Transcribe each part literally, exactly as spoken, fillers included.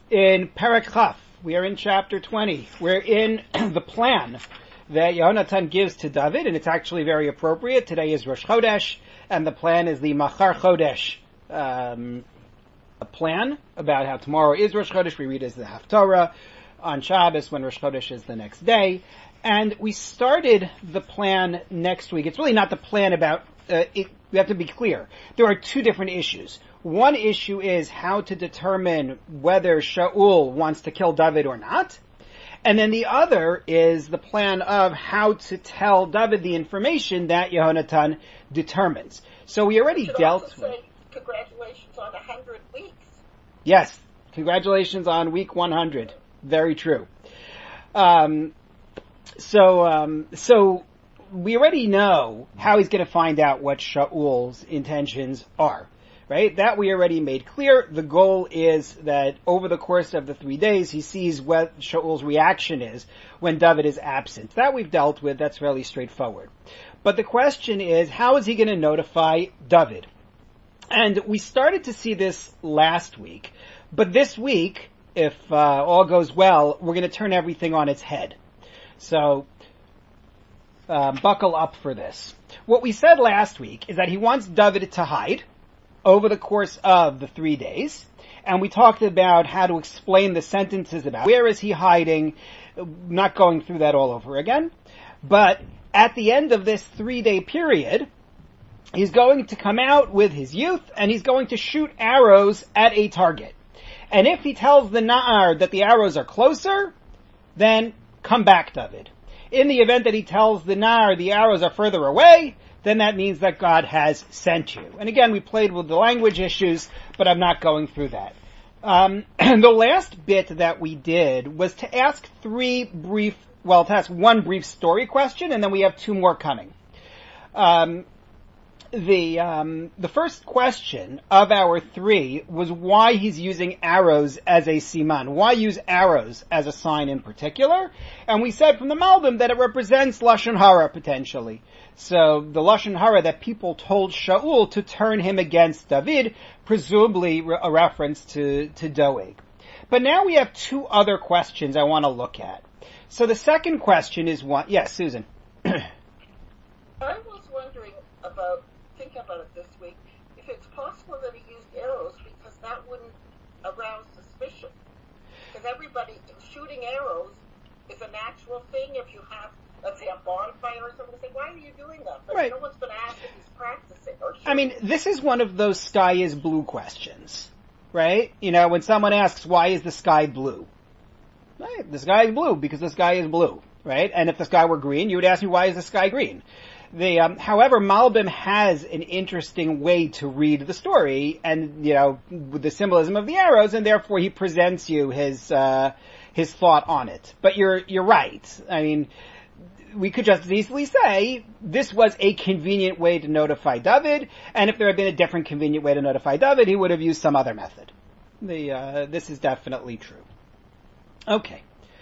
in Perek Chaf. We are in chapter twenty. We're in the plan that Yehonatan gives to David, and it's actually very appropriate. Today is Rosh Chodesh, and the plan is the Machar Chodesh um, a plan about how tomorrow is Rosh Chodesh. We read as the Haftorah on Shabbos when Rosh Chodesh is the next day. And we started the plan next week. It's really not the plan about, uh, it, we have to be clear. There are two different issues. One issue is how to determine whether Shaul wants to kill David or not. And then the other is the plan of how to tell David the information that Yehonatan determines. So we already should dealt also with... say congratulations on a hundred weeks. Yes, congratulations on week one hundred. Very true. Um, so, um, so we already know how he's going to find out what Shaul's intentions are. Right? That we already made clear. The goal is that over the course of the three days, he sees what Shaul's reaction is when David is absent. That we've dealt with. That's fairly straightforward. But the question is, how is he going to notify David? And we started to see this last week. But this week, if uh, all goes well, we're going to turn everything on its head. So, uh, buckle up for this. What we said last week is that he wants David to hide over the course of the three days, and we talked about how to explain the sentences about where is he hiding, not going through that all over again. But at the end of this three-day period, he's going to come out with his youth, and he's going to shoot arrows at a target. And if he tells the Na'ar that the arrows are closer, then come back, David. In the event that he tells the Na'ar the arrows are further away, then that means that God has sent you. And again, we played with the language issues, but I'm not going through that. Um, the last bit that we did was to ask three brief, well, to ask one brief story question, and then we have two more coming. Um, the um, the first question of our three was why he's using arrows as a siman. Why use arrows as a sign in particular? And we said from the Malbim that it represents Lashon Hara potentially. So the Lashon Hara that people told Shaul to turn him against David, presumably a reference to, to Doeg. But now we have two other questions I want to look at. So the second question is one, yes, Susan. I was wondering about, thinking about it this week, if it's possible that he used arrows because that wouldn't arouse suspicion. Because everybody, shooting arrows is a natural thing if you have, let's say, a bonfire or something, say, why are you doing that? But right. No one's going to ask if he's practicing or shooting. I mean, this is one of those sky is blue questions, right? You know, when someone asks, why is the sky blue? Right, the sky is blue because the sky is blue, right? And if the sky were green, you would ask me, why is the sky green? The, um, however, Malbim has an interesting way to read the story and, you know, with the symbolism of the arrows, and therefore he presents you his, uh, his thought on it. But you're, you're right. I mean, we could just as easily say this was a convenient way to notify David, and if there had been a different convenient way to notify David, he would have used some other method. The, uh, this is definitely true. Okay.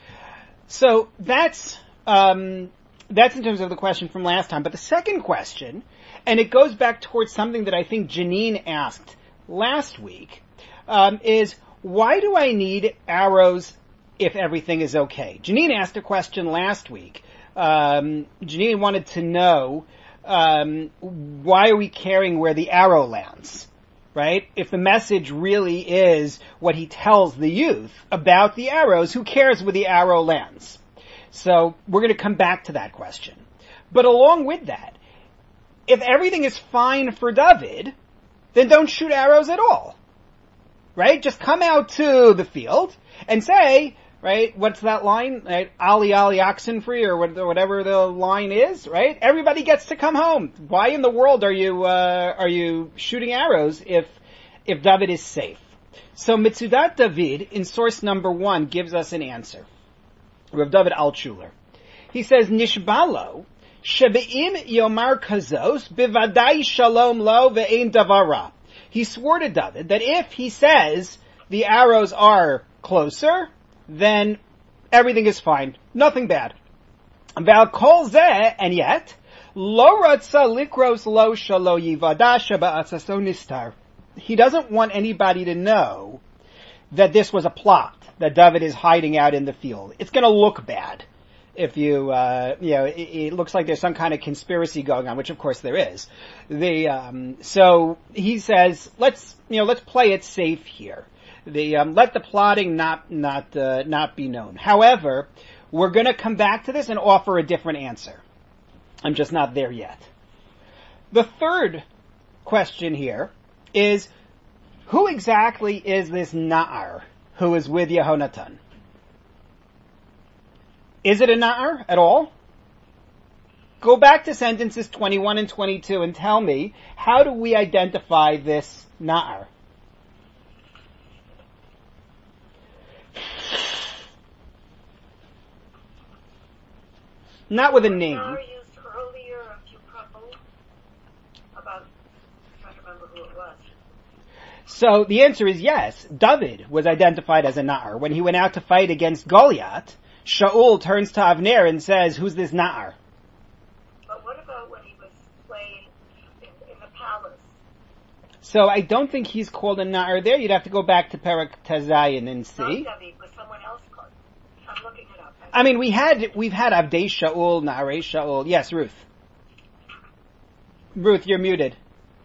So that's, um, that's in terms of the question from last time. But the second question, and it goes back towards something that I think Janine asked last week, um, is why do I need arrows if everything is okay? Janine asked a question last week. Um, Janine wanted to know, um, why are we caring where the arrow lands? Right? If the message really is what he tells the youth about the arrows, who cares where the arrow lands? So we're going to come back to that question. But along with that, if everything is fine for David, then don't shoot arrows at all. Right? Just come out to the field and say, right, what's that line? Right? Ali Ali Oxenfree or whatever the line is, right? Everybody gets to come home. Why in the world are you, uh, are you shooting arrows if, if David is safe? So Mitzudat David in source number one gives us an answer. Rav David Altshuler. He says, Nishbalo, shebe'im yomar kazos, bivadai shalom lo ve'ein davara. He swore to David that if he says the arrows are closer, then everything is fine. Nothing bad. Val kol zeh, and yet, lo ratza likros lo shalo yivada sheba'atzaso nistar. He doesn't want anybody to know that this was a plot, that David is hiding out in the field. It's going to look bad if you, uh, you know, it, it looks like there's some kind of conspiracy going on, which of course there is. The, um, so he says, let's, you know, let's play it safe here. The, um, let the plotting not, not, uh, not be known. However, we're going to come back to this and offer a different answer. I'm just not there yet. The third question here is, who exactly is this Na'ar who is with Yehonatan? Is it a Na'ar at all? Go back to sentences twenty-one and twenty-two and tell me, how do we identify this Na'ar? Not with a name. Na'ar used earlier a few couples about, I'm trying to remember who it was. So the answer is yes. David was identified as a Na'ar. When he went out to fight against Goliath, Shaul turns to Avner and says, who's this Na'ar? But what about when he was playing in, in the palace? So I don't think he's called a Na'ar there. You'd have to go back to Perek Tezayin and see. Not David, but someone else called. I'm looking it up. I mean, we had, we've had Avdei Shaul, Na'arei Shaul. Yes, Ruth. Ruth, you're muted.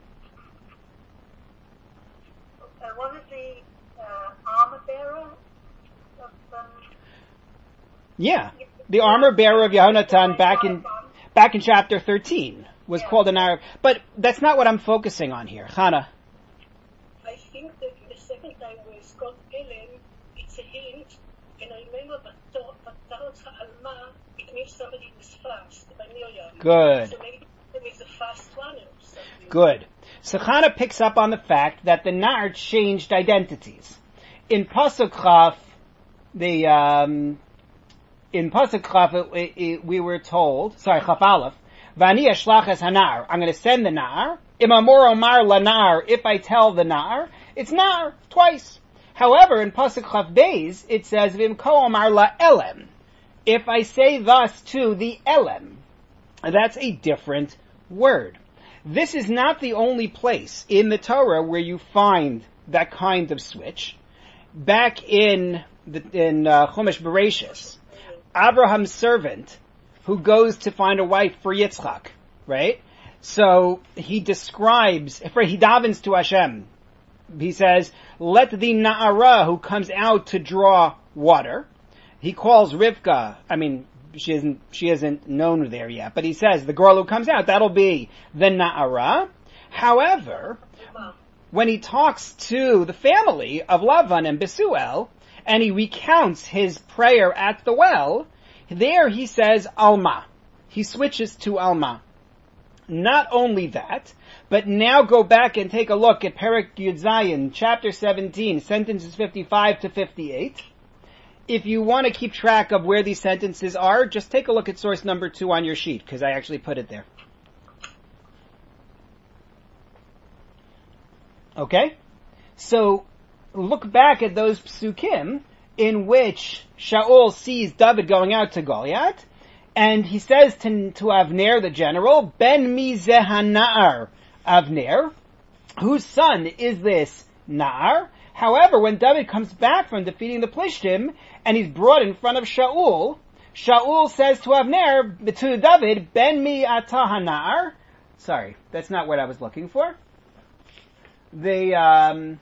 And what is the uh, armor bearer of um, Yeah. The armor bearer of Yehonatan back in, back in chapter thirteen was Yeah. called an Na'ar. But that's not what I'm focusing on here. Chana. I think that the second time we Scott Ellen, it's a hint, and I remember Batarot Alma, it means somebody who's fast, by Miriam. Good. So maybe it's a fast runner or something. Good. So Chana picks up on the fact that the Na'ar changed identities. In Pasuk Chaf, the, um, in Pasuk Chaf, it, it, it, we were told, sorry, Chaf Aleph, Vani Ashlach es Hanar, I'm going to send the Na'ar. Imamor Omar la Na'ar, if I tell the Na'ar, it's Na'ar, twice. However, in Pasuk Chaf Beis, it says, Vimko Omar la Elem, if I say thus to the Elem. That's a different word. This is not the only place in the Torah where you find that kind of switch. Back in the, in uh, Chumash Bereshis, Abraham's servant who goes to find a wife for Yitzchak, right? So he describes, he davens to Hashem. He says, let the Na'ara who comes out to draw water. He calls Rivka, I mean, she isn't, she isn't known there yet, but he says the girl who comes out, that'll be the Na'ara. However, when he talks to the family of Lavan and Besuel, and he recounts his prayer at the well, there he says Alma. He switches to Alma. Not only that, but now go back and take a look at Perek Yud Zayin, chapter seventeen, sentences fifty-five to fifty-eight. If you want to keep track of where these sentences are, just take a look at source number two on your sheet, because I actually put it there. Okay? So, look back at those psukim in which Shaul sees David going out to Goliath, and he says to, to Avner the general, Ben mi ze hana'ar, Avner, whose son is this Na'ar? However, when David comes back from defeating the Plishtim, and he's brought in front of Shaul, Shaul says to Avner, to David, Ben mi ata hana'ar. Sorry, that's not what I was looking for. The, um,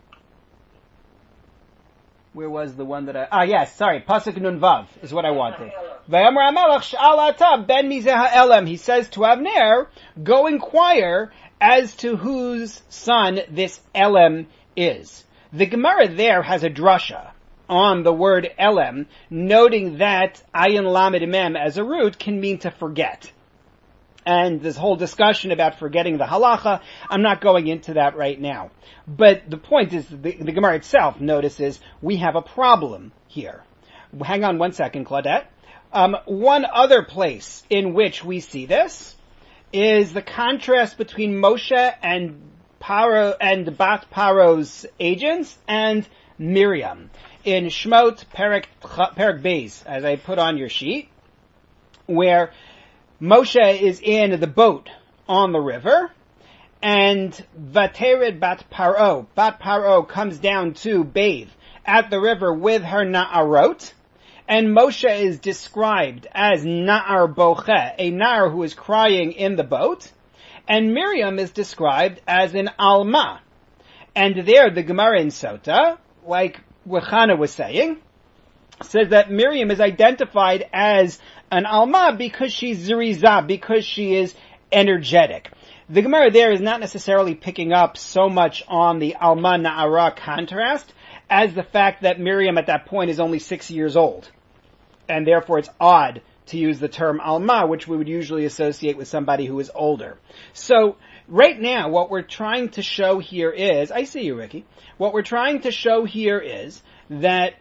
where was the one that I, ah yes, sorry, Pasuk Nun Vav is what I wanted. Vayamar HaMelech Sh'al ata ben mi ze ha'elem. He says to Avner, go inquire as to whose son this Elem is. The Gemara there has a drasha on the word Elem, noting that Ayin Lamed Mem as a root can mean to forget. And this whole discussion about forgetting the halacha, I'm not going into that right now. But the point is, the, the Gemara itself notices we have a problem here. Hang on one second, Claudette. Um, one other place in which we see this is the contrast between Moshe and Paro and Bat Paro's agents and Miriam in Shmot Perek Perek Beis, as I put on your sheet, where Moshe is in the boat on the river, and Vatered Bat Paro, Bat Paro comes down to bathe, at the river with her na'arot, and Moshe is described as na'ar boche, a na'ar who is crying in the boat, and Miriam is described as an alma. And there, the Gemara in Sota, like Wechana was saying, says that Miriam is identified as an alma because she's ziriza, because she is energetic. The Gemara there is not necessarily picking up so much on the alma na'ara contrast as the fact that Miriam at that point is only six years old. And therefore it's odd to use the term alma, which we would usually associate with somebody who is older. So, right now, what we're trying to show here is, I see you, Ricky, what we're trying to show here is that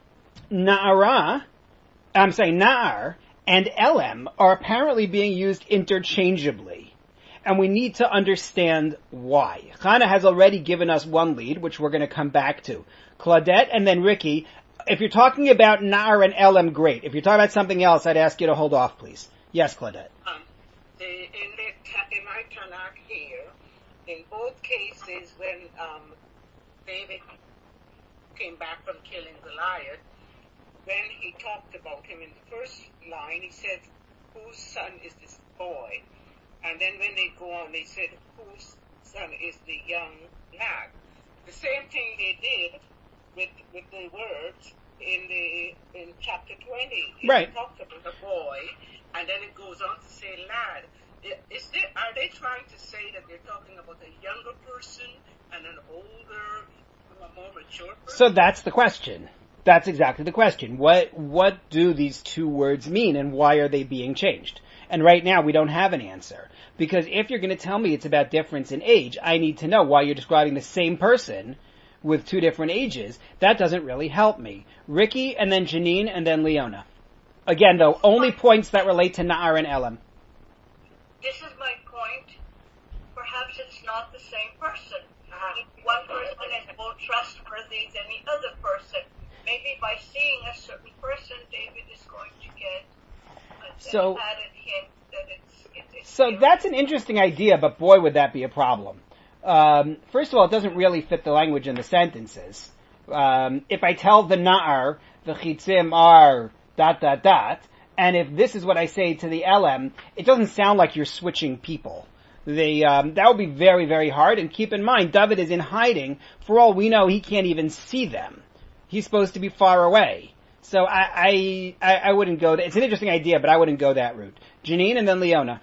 Na'ara, I'm saying Na'ar, and Elem are apparently being used interchangeably. And we need to understand why. Chana has already given us one lead, which we're going to come back to. Claudette and then Ricky, if you're talking about Na'ar and Elem, great. If you're talking about something else, I'd ask you to hold off, please. Yes, Claudette. Um, the, in, the, in my Tanakh here, in both cases when um, David came back from killing Goliath, when he talked about him in the first line, he said, whose son is this boy? And then when they go on, they said, whose son is the young lad? The same thing they did with with the words in the in chapter twenty. Right. It talked about a boy, and then it goes on to say lad. Is there, are they trying to say that they're talking about a younger person and an older, a more mature person? So that's the question. That's exactly the question. What what do these two words mean, and why are they being changed? And right now we don't have an answer. Because if you're going to tell me it's about difference in age, I need to know why you're describing the same person with two different ages. That doesn't really help me. Ricky, and then Janine, and then Leona. Again, though, only points that relate to Na'ar and Elem. This is my point. Perhaps it's not the same person. Uh, one person is more trustworthy than the other person. Maybe by seeing a certain person, David is going to get an so, added hint that it's... It, it's so that's an interesting idea, but boy, would that be a problem. Um, first of all, it doesn't really fit the language in the sentences. Um, if I tell the Na'ar, the Chitzim are dot dot dot, and if this is what I say to the Elem, it doesn't sound like you're switching people. They, um, that would be very, very hard, and keep in mind, David is in hiding. For all we know, he can't even see them. He's supposed to be far away. So I, I, I wouldn't go that. It's an interesting idea, but I wouldn't go that route. Janine and then Leona.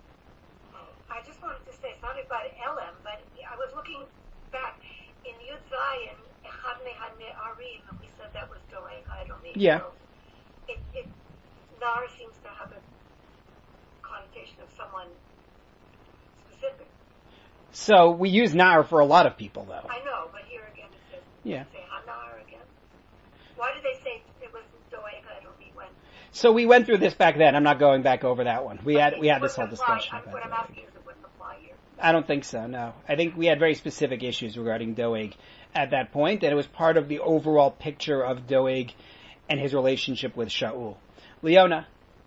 I just wanted to say something about Elem, but I was looking back in Yud Zayin, Echad Mehad Me'arim, and we said that was Doeg Adomi. Yeah. So it, it, Nar seems to have a connotation of someone specific. So we use Na'ar for a lot of people, though. I know, but here again it says, yeah. say Hanar again. Why did they say it was Doeg Adomi when? So we went through this back then. I'm not going back over that one. We had we had this whole apply. discussion. I'm, what I'm asking is it wouldn't apply here. I don't think so, no. I think we had very specific issues regarding Doeg at that point, and it was part of the overall picture of Doeg and his relationship with Shaul. Leona?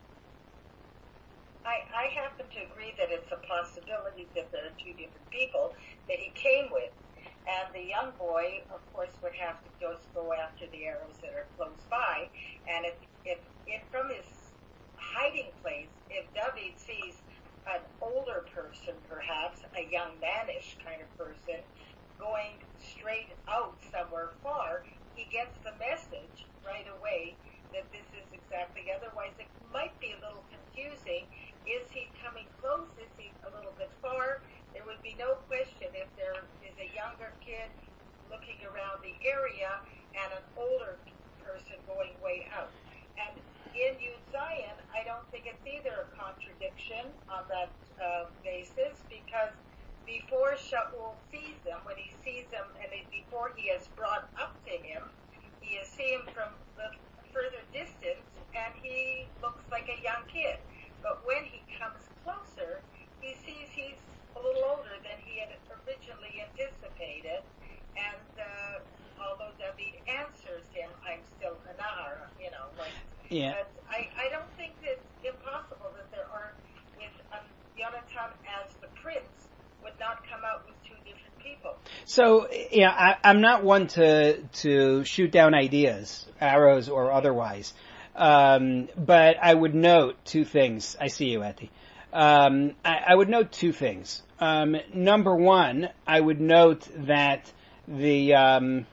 I, I happen to agree that it's a possibility that there are two different people that he came with. And the young boy, of course, would have to just go after the arrows that are close by. And if, if, if from his hiding place, if David sees an older person, perhaps, a young manish kind of person, going straight out somewhere far, he gets the message right away that this is exactly, otherwise it might be a little confusing. Is he coming close? Is he a little bit far? There would be no question if there is a younger kid looking around the area and an older person going way out. And in Yud Zayin, I don't think it's either a contradiction on that uh, basis, because before Shaul sees him, when he sees him, and before he is brought up to him, he is seen from the further distance, and he looks like a young kid. But when he comes closer, he sees he's a little older than he had originally anticipated. And uh, although David answers him, I'm still a Nahar, you know. Like, yeah. But I, I don't think that it's impossible that there are, with um, Yonatan as the prince, would not come out with two different people. So, yeah, I, I'm not one to to shoot down ideas, arrows or otherwise. Um, but I would note two things. I see you, Etty. Um, I, I would note two things. Um, number one, I would note that the um,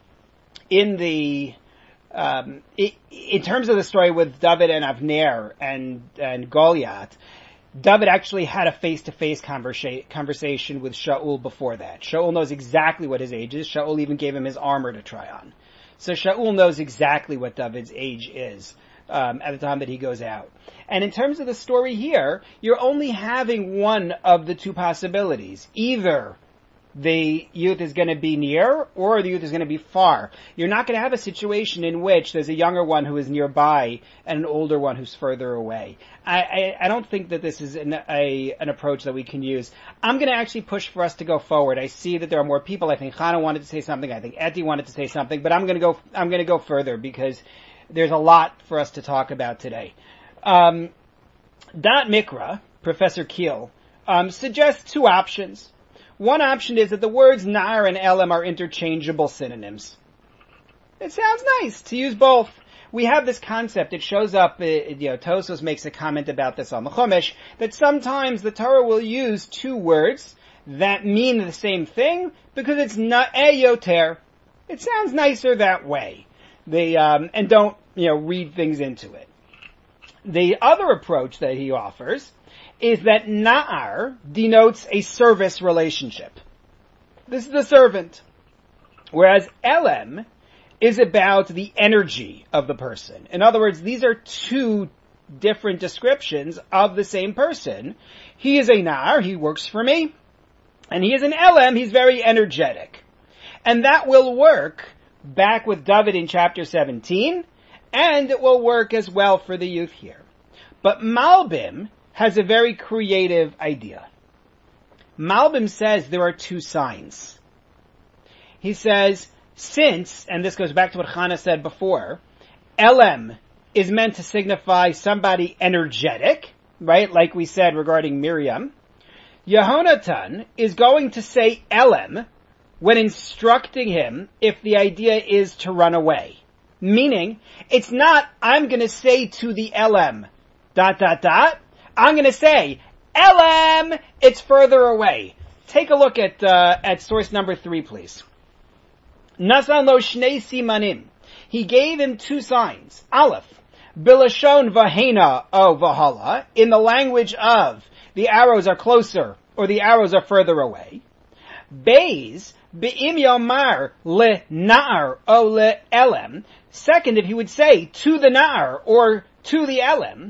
in the um, it, in terms of the story with David and Avner and and Goliath, David actually had a face-to-face conversa- conversation with Shaul before that. Shaul knows exactly what his age is. Shaul even gave him his armor to try on. So Shaul knows exactly what David's age is um, at the time that he goes out. And in terms of the story here, you're only having one of the two possibilities. Either the youth is going to be near or the youth is going to be far. You're not going to have a situation in which there's a younger one who is nearby and an older one who's further away. I, I, I don't think that this is an, a, an approach that we can use. I'm going to actually push for us to go forward. I see that there are more people. I think Chana wanted to say something. I think Etty wanted to say something, but I'm going to go, I'm going to go further because there's a lot for us to talk about today. Um, Dot Mikra, Professor Keel, um, suggests two options. One option is that the words nar and elam are interchangeable synonyms. It sounds nice to use both. We have this concept. It shows up, you know, Tosos makes a comment about this on the Chumash, that sometimes the Torah will use two words that mean the same thing because it's na'eyoter. It sounds nicer that way. They, um, and don't, you know, read things into it. The other approach that he offers is that na'ar denotes a service relationship. This is the servant. Whereas elem is about the energy of the person. In other words, these are two different descriptions of the same person. He is a na'ar, he works for me. And he is an elem, he's very energetic. And that will work back with David in chapter seventeen, and it will work as well for the youth here. But Malbim has a very creative idea. Malbim says there are two signs. He says, since, and this goes back to what Chana said before, Elem is meant to signify somebody energetic, right? Like we said regarding Miriam. Yehonatan is going to say Elem when instructing him if the idea is to run away. Meaning, it's not, I'm going to say to the Elem, dot, dot, dot. I'm going to say, Elem, it's further away. Take a look at, uh, at source number three, please. Nasan lo shnei simanim. He gave him two signs. Aleph, bilashon vahena o vahala, in the language of the arrows are closer or the arrows are further away. Beis, be'im yomar le na'ar o le elem. Second, if he would say to the na'ar or to the elem,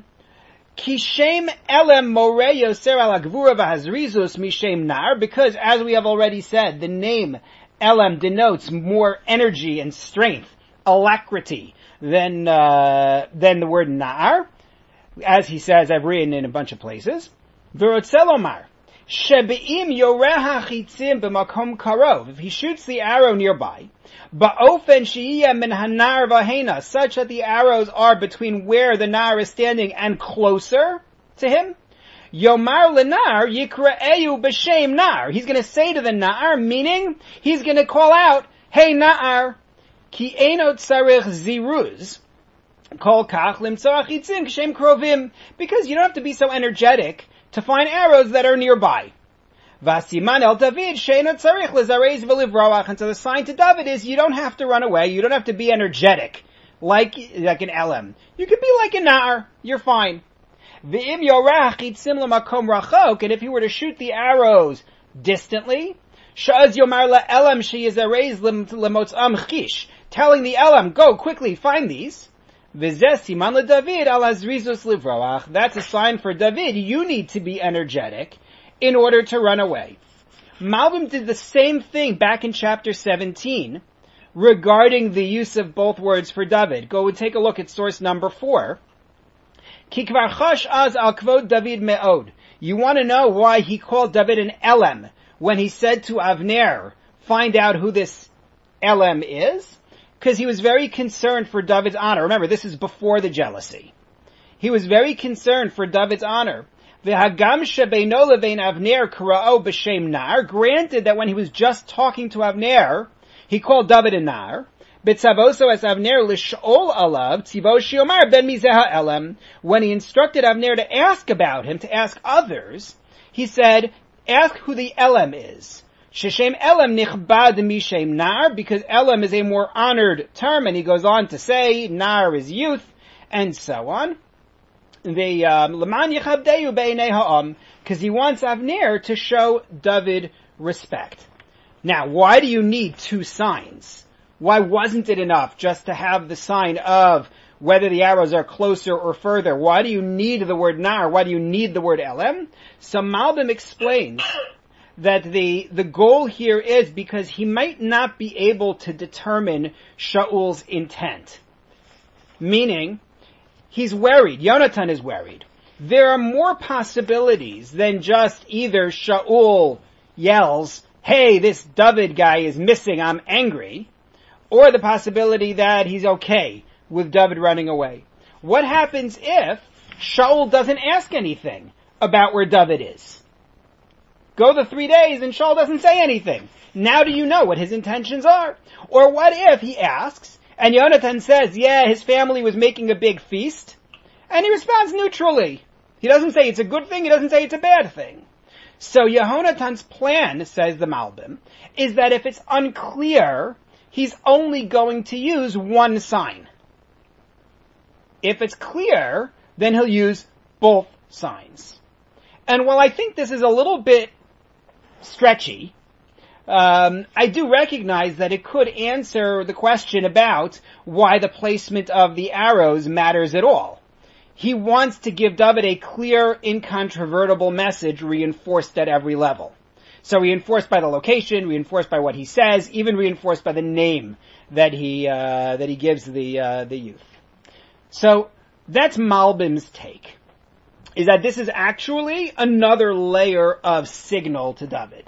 Kishem elem more yoser al agvura v'hazrizus mishem nar, because as we have already said, the name elem denotes more energy and strength, alacrity, than, uh, than the word nar. As he says, I've written in a bunch of places. V'rotzelomar, shebe'im yoreha chitzim b'makom karov, if he shoots the arrow nearby, ba'ofen she'iyeh min hanar v'hena, such that the arrows are between where the nar is standing and closer to him, yomar lenar yikra'eyu b'shem nar, he's going to say to the nar, meaning he's going to call out, hey nar, ki enot tzarich ziruz, kol kach limtzah chitzim k'shem krovim, because you don't have to be so energetic to find arrows that are nearby. Vasiman el David she'ena tzarich lezarez v'livroach, and so the sign to David is you don't have to run away, you don't have to be energetic, like, like an elem. You could be like a nar, you're fine. V'im yorach yitzim l'makom rachok, and if he were to shoot the arrows distantly, sha'az yomar la'elem she'yizarez l'motzam chish, telling the elem, go quickly, find these. V'zeh siman leDavid al azrizus livroach, that's a sign for David, you need to be energetic in order to run away. Malbim did the same thing back in chapter seventeen regarding the use of both words for David. Go and take a look at source number four. Ki kvar chash az al kvod David me'od. You want to know why he called David an elem when he said to Avner, find out who this elem is? Because he was very concerned for David's honor. Remember, this is before the jealousy. He was very concerned for David's honor. V'hagam shebeino levein Avner kra'o b'shem nar. Granted that when he was just talking to Avner, he called David a nar. B'tzavoso es Avner l'sh'ol alav tzivo shiomar ben mizeh ha'elem. When he instructed Avner to ask about him, to ask others, he said, ask who the Elem is. Sheshem Elem nichbad mishem nar, because Elem is a more honored term, and he goes on to say, nar is youth, and so on. The L'man yichabdeyu be'enei ha'am, because he wants Avner to show David respect. Now, why do you need two signs? Why wasn't it enough just to have the sign of whether the arrows are closer or further? Why do you need the word nar? Why do you need the word elem? So Malbim explains that the, the goal here is because he might not be able to determine Shaul's intent. Meaning, he's worried. Yonatan is worried. There are more possibilities than just either Shaul yells, hey, this David guy is missing, I'm angry, or the possibility that he's okay with David running away. What happens if Shaul doesn't ask anything about where David is? Go the three days and Shaul doesn't say anything. Now do you know what his intentions are? Or what if he asks, and Yonatan says, yeah, his family was making a big feast, and he responds neutrally. He doesn't say it's a good thing, he doesn't say it's a bad thing. So Yehonatan's plan, says the Malbim, is that if it's unclear, he's only going to use one sign. If it's clear, then he'll use both signs. And while I think this is a little bit stretchy, Um, I do recognize that it could answer the question about why the placement of the arrows matters at all. He wants to give David a clear, incontrovertible message reinforced at every level. So reinforced by the location, reinforced by what he says, even reinforced by the name that he, uh, that he gives the, uh, the youth. So that's Malbim's take, is that this is actually another layer of signal to David.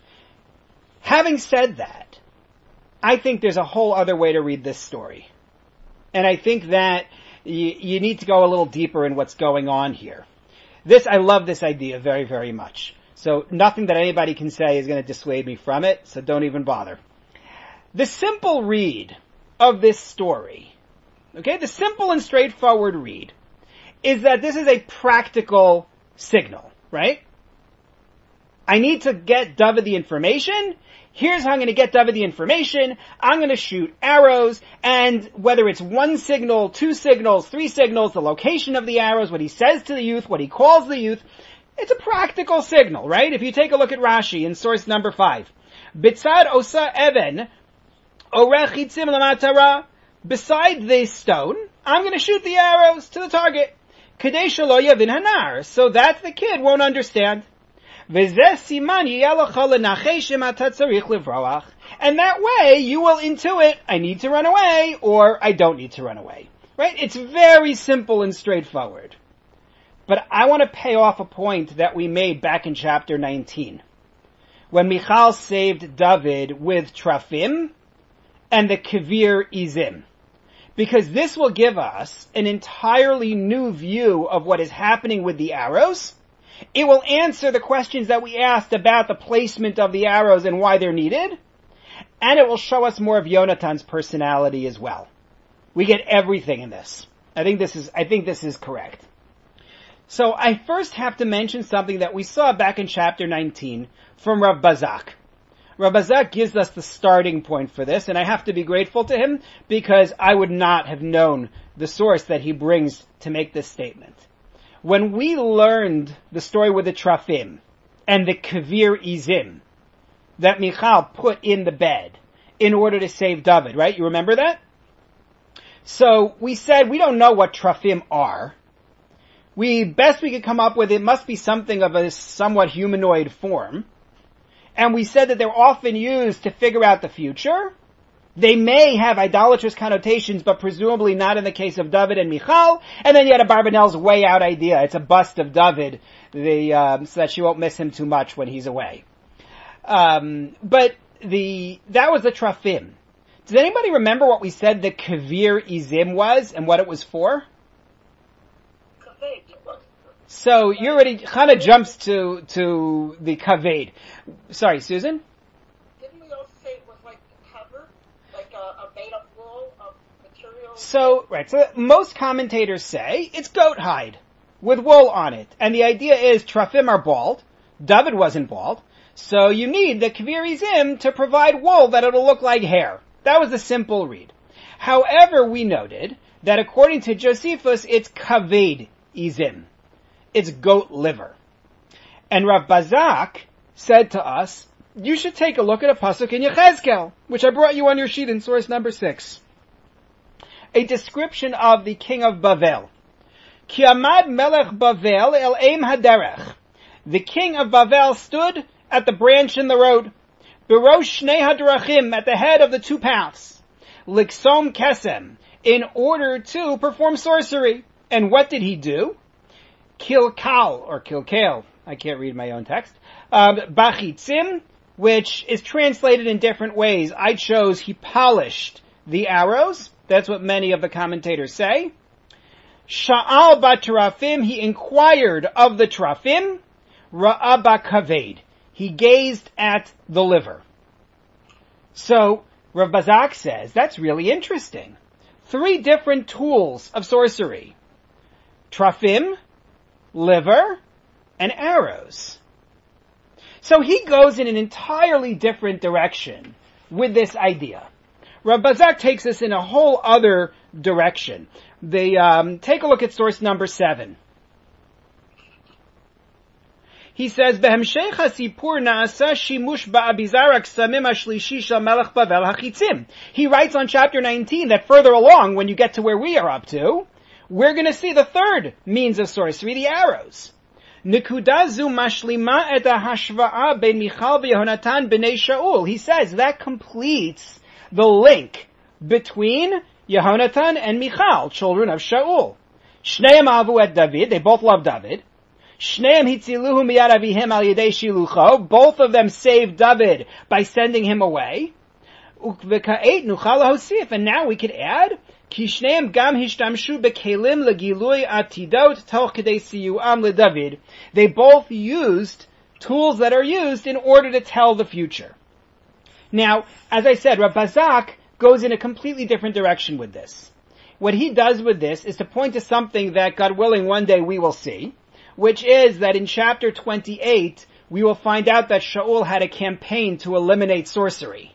Having said that, I think there's a whole other way to read this story. And I think that you, you need to go a little deeper in what's going on here. This, I love this idea very, very much. So nothing that anybody can say is going to dissuade me from it, so don't even bother. The simple read of this story, okay, the simple and straightforward read, is that this is a practical signal, right? I need to get David the information. Here's how I'm going to get David the information. I'm going to shoot arrows, and whether it's one signal, two signals, three signals, the location of the arrows, what he says to the youth, what he calls the youth, it's a practical signal, right? If you take a look at Rashi in source number five. Bitzad osa even, orech hitzim lamatara, beside this stone, I'm going to shoot the arrows to the target. Kadei shelo yavin hanar, so that the kid won't understand. And that way you will intuit, I need to run away, or I don't need to run away. Right? It's very simple and straightforward. But I want to pay off a point that we made back in chapter nineteen. When Michal saved David with Trafim and the Kavir Izim. Because this will give us an entirely new view of what is happening with the arrows. It will answer the questions that we asked about the placement of the arrows and why they're needed. And it will show us more of Yonatan's personality as well. We get everything in this. I think this is, I think this is correct. So I first have to mention something that we saw back in chapter nineteen from Rav Bazak. Rav Bazak gives us the starting point for this, and I have to be grateful to him because I would not have known the source that he brings to make this statement. When we learned the story with the Trafim and the Kavir Izim that Michal put in the bed in order to save David, right? You remember that? So we said we don't know what Trafim are. We, best we could come up with, it must be something of a somewhat humanoid form. And we said that they're often used to figure out the future. They may have idolatrous connotations, but presumably not in the case of David and Michal. And then you had a Barbanel's way out idea. It's a bust of David, the, um, so that she won't miss him too much when he's away. Um, but the, that was the Trafim. Does anybody remember what we said the Kavir Izim was and what it was for? So you already, Chana jumps to, to the kaved. Sorry, Susan? Didn't we also say it was like the cover? Like a, a made-up wool of material? So, right, so most commentators say it's goat hide with wool on it. And the idea is Trafim are bald. David wasn't bald. So you need the Kvir Izim to provide wool that it'll look like hair. That was the simple read. However, we noted that according to Josephus, it's Kaved Izim. It's goat liver. And Rav Bazak said to us, you should take a look at a pasuk in Yechezkel, which I brought you on your sheet in source number six. A description of the king of Bavel. Ki amad melech Bavel el eim haderech. The king of Bavel stood at the branch in the road. Berosh shnei hadrachim, at the head of the two paths. Liksom kesem, in order to perform sorcery. And what did he do? Kilkal, or kilkal, I can't read my own text. Um, Bachitzim, which is translated in different ways. I chose he polished the arrows. That's what many of the commentators say. Sha'al batrafim, he inquired of the trafim. Ra'aba kaved, he gazed at the liver. So, Rav Bazak says, that's really interesting. Three different tools of sorcery. Trafim, liver, and arrows. So he goes in an entirely different direction with this idea. Rav Bazak takes us in a whole other direction. They, um, take a look at source number seven. He says, "Behemshech hasipur naasa shimush ba'abizarak samim ashlishi shel melech Bavel hachitzim." He writes on chapter nineteen that further along, when you get to where we are up to, we're going to see the third means of sorcery, the arrows. Nekuda zu mashlima et hashva'a ben Michal v'Yehonatan b'nei Shaul. He says that completes the link between Yehonatan and Michal, children of Shaul. Shneim avu et David, they both love David. Shneim hitziluhu miyad avihem al yedei shilucho, both of them saved David by sending him away. Ukveka'et nuchal lahosif, and now we could add, ki shneim gam hishtamshu bekelim legilui atidot toch kedei siyuam leDavid. They both used tools that are used in order to tell the future. Now, as I said, Rav Bazak goes in a completely different direction with this. What he does with this is to point to something that, God willing, one day we will see, which is that in chapter twenty-eight, we will find out that Shaul had a campaign to eliminate sorcery.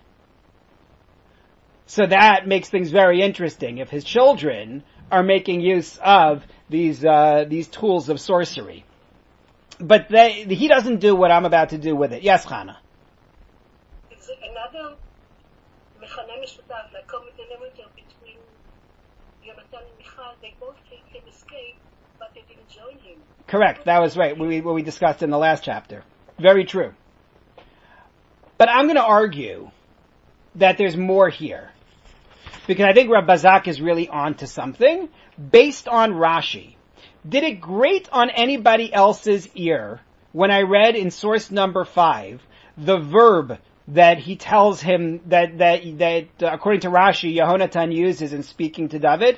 So that makes things very interesting if his children are making use of these, uh, these tools of sorcery. But they, he doesn't do what I'm about to do with it. Yes, Chana? Is it another mechane mishpatav, like common denominator between Yonatan and Michal? They both came him escape, but they didn't join him. Correct. That was right. What we, what we discussed in the last chapter. Very true. But I'm going to argue that there's more here. Because I think Rav Bazak is really onto something based on Rashi. Did it grate on anybody else's ear when I read in source number five the verb that he tells him that, that, that uh, according to Rashi, Yehonatan uses in speaking to David?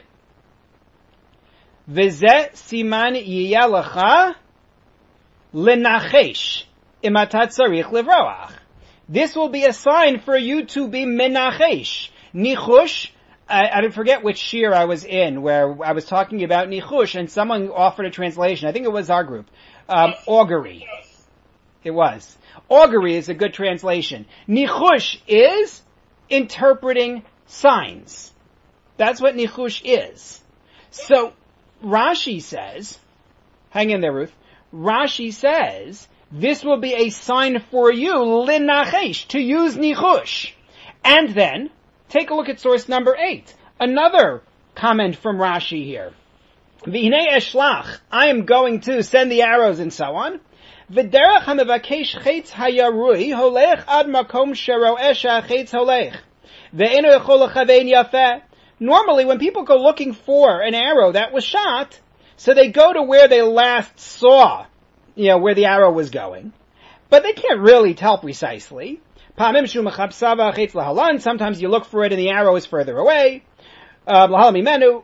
V'zeh siman yiyeh lecha lenachesh im ata tzarich livroach. This will be a sign for you to be menachesh. Nichush, I, I forget which shir I was in where I was talking about nichush and someone offered a translation. I think it was our group. Um, augury. It was. Augury is a good translation. Nichush is interpreting signs. That's what nichush is. So, Rashi says, hang in there, Ruth. Rashi says, this will be a sign for you, linachesh, to use nichush. And then, take a look at source number eight. Another comment from Rashi here. V'hinei eshlach, I am going to send the arrows and so on. V'derech ha'mevakesh chetz hayarui, holech ad makom shero'esh ha'chetz holech. Ve'eno yechol lechavein yafeh. Normally, when people go looking for an arrow that was shot, so they go to where they last saw, you know, where the arrow was going. But they can't really tell precisely. Sometimes you look for it and the arrow is further away. Sometimes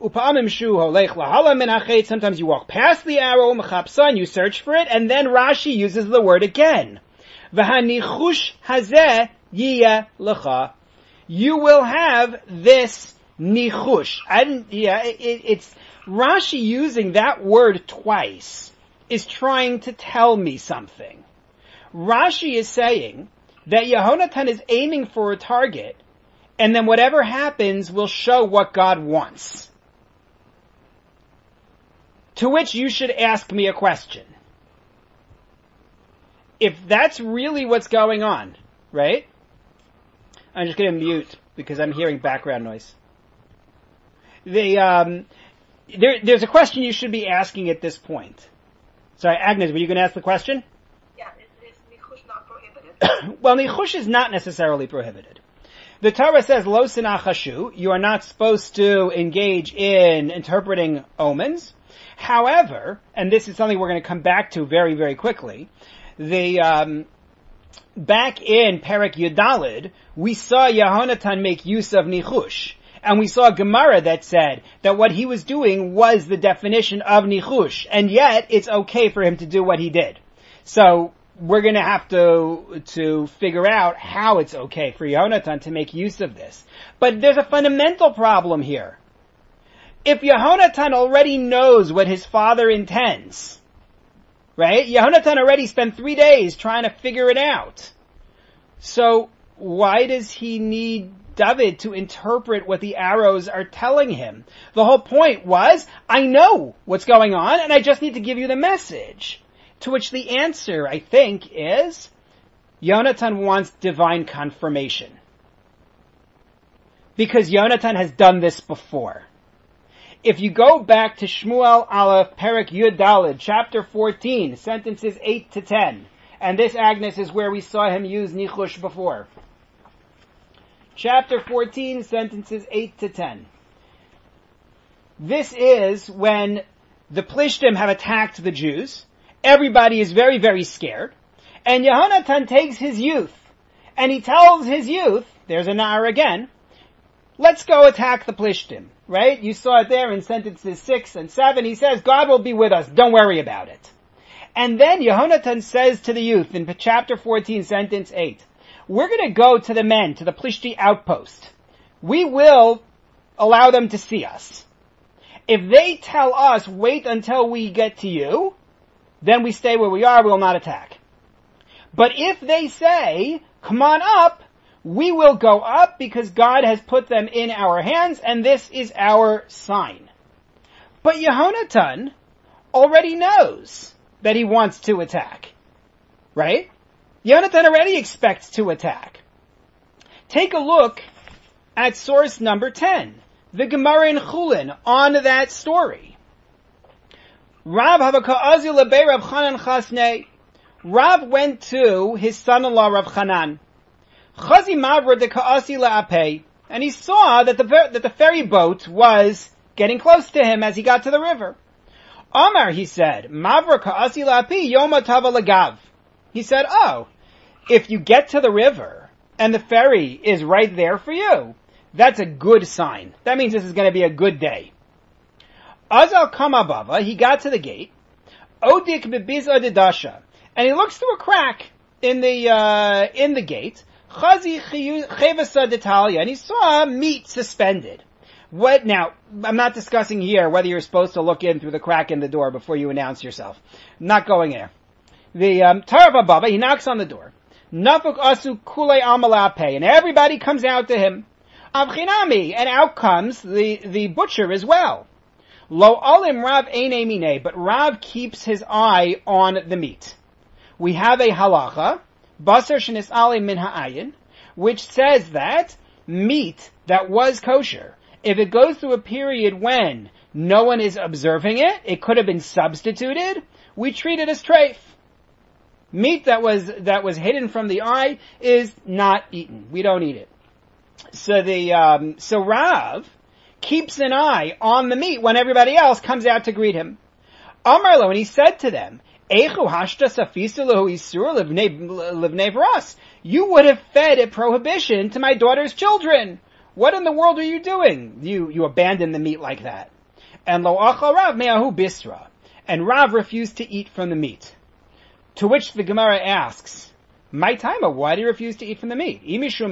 you walk past the arrow, and you search for it, and then Rashi uses the word again. You will have this nichush. I didn't, yeah, it, it's, Rashi using that word twice is trying to tell me something. Rashi is saying that Yehonatan is aiming for a target, and then whatever happens will show what God wants. To which you should ask me a question. If that's really what's going on, right? I'm just going to mute because I'm hearing background noise. The, um, there, there's a question you should be asking at this point. Sorry, Agnes, were you going to ask the question? Yeah, is, is nichush not prohibited? Well, nichush is not necessarily prohibited. The Torah says, lo sinachashu, you are not supposed to engage in interpreting omens. However, and this is something we're going to come back to very, very quickly, the, um, back in Perek Yudalid, we saw Yehonatan make use of nichush. And we saw a Gemara that said that what he was doing was the definition of nichush. And yet, it's okay for him to do what he did. So, we're gonna have to, to figure out how it's okay for Yehonatan to make use of this. But there's a fundamental problem here. If Yehonatan already knows what his father intends, right? Yehonatan already spent three days trying to figure it out. So, why does he need David to interpret what the arrows are telling him? The whole point was, I know what's going on, and I just need to give you the message. To which the answer, I think, is, Yonatan wants divine confirmation. Because Yonatan has done this before. If you go back to Shmuel Aleph, Perek Yud Daled, chapter fourteen, sentences eight to ten, and this, Agnes, is where we saw him use nichush before. Chapter fourteen, sentences eight to ten. This is when the Plishtim have attacked the Jews. Everybody is very, very scared. And Yehonatan takes his youth, and he tells his youth, there's a Na'ar again, let's go attack the Plishtim, right? You saw it there in sentences six and seven. He says, God will be with us, don't worry about it. And then Yehonatan says to the youth in chapter fourteen, sentence eight, we're going to go to the men, to the Plishti outpost. We will allow them to see us. If they tell us, wait until we get to you, then we stay where we are, we will not attack. But if they say, come on up, we will go up because God has put them in our hands and this is our sign. But Yehonatan already knows that he wants to attack. Right? Yonatan already expects to attack. Take a look at source number ten, the Gemara in Chulin, on that story. Rav Havaka'azi Lebei Rav Chanan Chasnei. Rav went to his son-in-law Rav Chanan. Chazi Mavra de Ka'asi La'apei. And he saw that the, that the ferry boat was getting close to him as he got to the river. Amar, he said, Mavra Ka'asi La'apei Yoma Tava Lagav. He said, oh, if you get to the river and the ferry is right there for you, that's a good sign. That means this is going to be a good day. Azal Kamabava, he got to the gate, Odik Bebiza Didasha, and he looks through a crack in the, uh, in the gate, Chazi Chevasa D'Italia, and he saw meat suspended. What, now, I'm not discussing here whether you're supposed to look in through the crack in the door before you announce yourself. I'm not going there. The, um, Tarva Baba, he knocks on the door. Nafuk Asu Kule Amalape, and everybody comes out to him. Avchinami, and out comes the, the butcher as well. Lo alim Rav eine mine, but Rav keeps his eye on the meat. We have a halacha, basar shenis ale min ha'ayin, which says that meat that was kosher, if it goes through a period when no one is observing it, it could have been substituted, we treat it as treif. Meat that was, that was hidden from the eye is not eaten. We don't eat it. So the, um, so Rav keeps an eye on the meat when everybody else comes out to greet him. Amarlo, and he said to them, Eichu hashta safisu lehu isur livnei v'ras. You would have fed a prohibition to my daughter's children. What in the world are you doing? You, you abandon the meat like that. And lo achal Rav me'ahu bisra. And Rav refused to eat from the meat. To which the Gemara asks, my timer, why do you refuse to eat from the meat?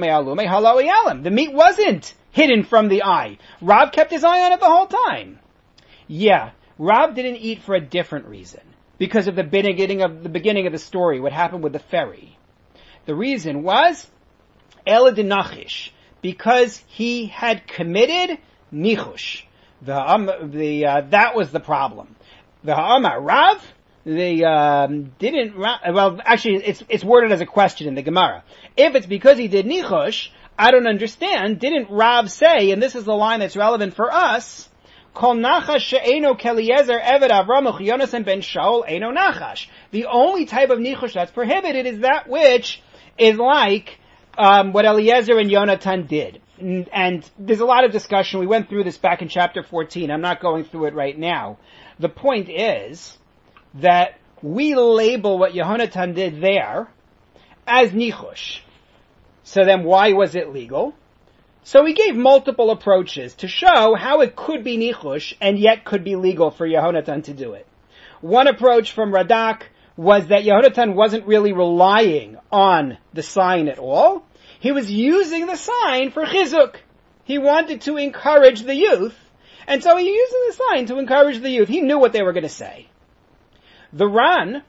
The meat wasn't hidden from the eye. Rav kept his eye on it the whole time. Yeah, Rav didn't eat for a different reason. Because of the beginning of the beginning of the story, what happened with the ferry. The reason was Ela de Nachish, because he had committed nichush. The um, the uh, that was the problem. The Ha'amar Rav, they um, didn't. Well, actually, it's it's worded as a question in the Gemara. If it's because he did nichush, I don't understand. Didn't Rav say? And this is the line that's relevant for us. Kol nachash she'eno keliezer eved Avram u'Yonasan ben Shaul eno nachash. The only type of nichush that's prohibited is that which is like um, what Eliezer and Yonatan did. And, and there's a lot of discussion. We went through this back in chapter fourteen. I'm not going through it right now. The point is that we label what Yehonatan did there as nichush. So then why was it legal? So he gave multiple approaches to show how it could be nichush and yet could be legal for Yehonatan to do it. One approach from Radak was that Yehonatan wasn't really relying on the sign at all. He was using the sign for chizuk. He wanted to encourage the youth, and so he used the sign to encourage the youth. He knew what they were going to say. The Ran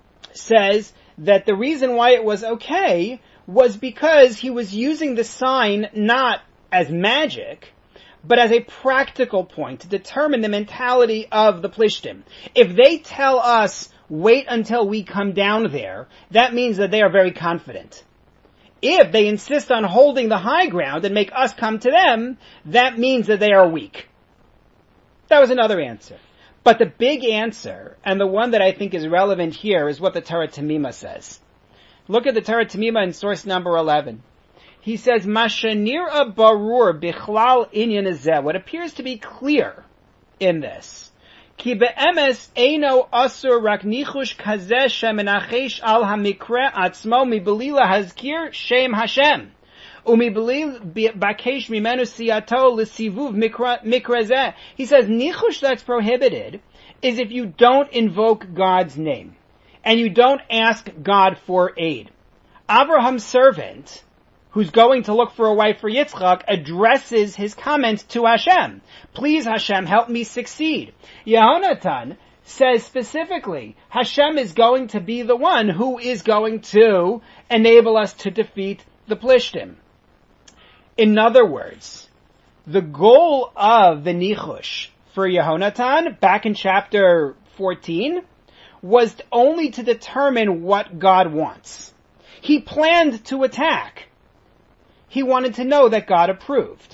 says that the reason why it was okay was because he was using the sign not as magic, but as a practical point to determine the mentality of the Plishtim. If they tell us, wait until we come down there, that means that they are very confident. If they insist on holding the high ground and make us come to them, that means that they are weak. That was another answer. But the big answer, and the one that I think is relevant here, is what the Torah Tamima says. Look at the Torah Tamima in source number eleven. He says, Mashanira barur bichlal inyan hazeh. What appears to be clear in this. Ki be'emes eino asur rak nichush kazeh shemenachesh al hamikre atzmo mibelila hazkir shem Hashem. Umibelil bakesh mimenu siyato l'sivuv mikra zeh. He says, nichush that's prohibited is if you don't invoke God's name. And you don't ask God for aid. Abraham's servant, who's going to look for a wife for Yitzchak, addresses his comment to Hashem. Please, Hashem, help me succeed. Yehonatan says specifically, Hashem is going to be the one who is going to enable us to defeat the Plishtim. In other words, the goal of the Nichush for Yehonatan, back in chapter fourteen, was only to determine what God wants. He planned to attack. He wanted to know that God approved.